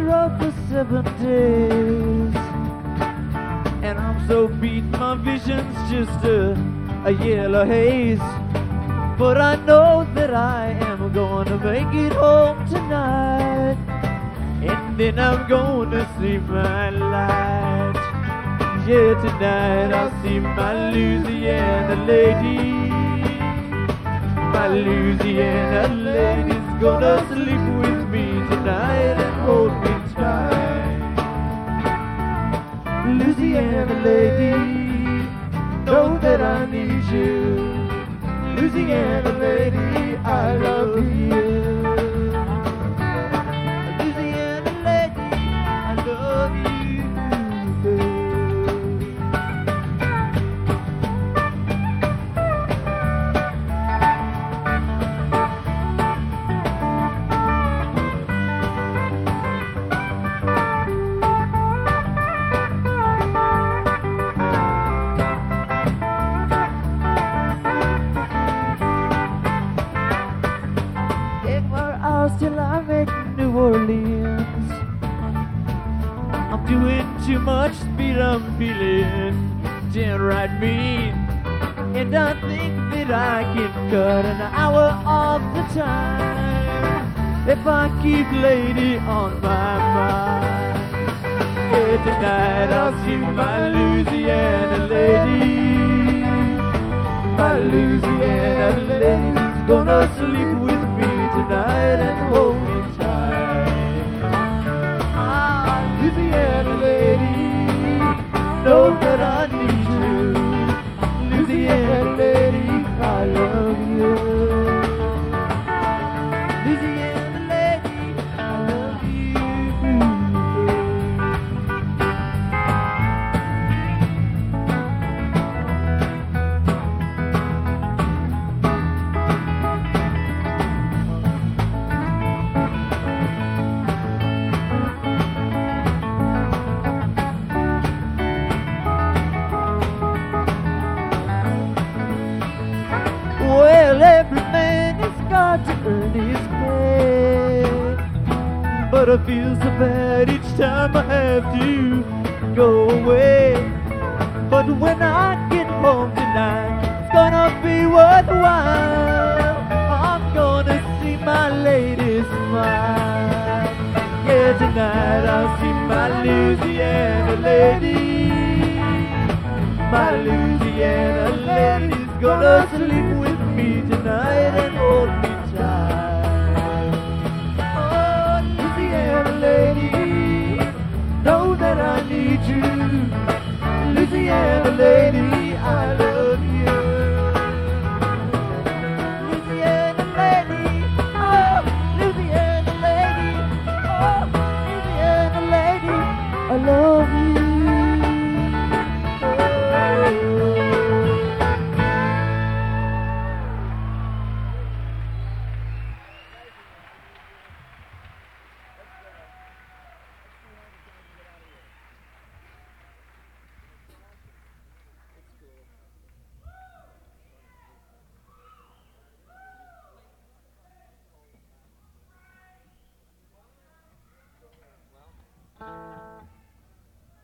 up for 7 days, and I'm so beat, my vision's just a yellow haze. But I know that I am gonna make it home tonight, and then I'm gonna see my light. Yeah, tonight I'll see my Louisiana lady. My Louisiana lady's gonna sleep with me tonight and hold me tight. Louisiana lady, know that I need you. Louisiana lady, I love you. Louisiana lady, I love you. Till I make New Orleans. I'm doing too much speed, I'm feeling downright mean, and I think that I can cut an hour off the time if I keep lady on my mind. Yeah, tonight I'll see my Louisiana lady. My Louisiana lady's gonna sleep with me tonight and hold me tight. Ah, Louisiana lady, know that I need you. Louisiana lady, I love you. Louisiana lady, I love you. Well, every man has got to earn his pay, but I feel so bad each time I have to go away. But when I get home tonight, it's gonna be worthwhile. I'm gonna see my lady smile. Yeah, tonight I'll see my Louisiana lady. My Louisiana lady's gonna sleep with me tonight and hold me tight. Oh, Louisiana lady, know that I need you. Louisiana lady,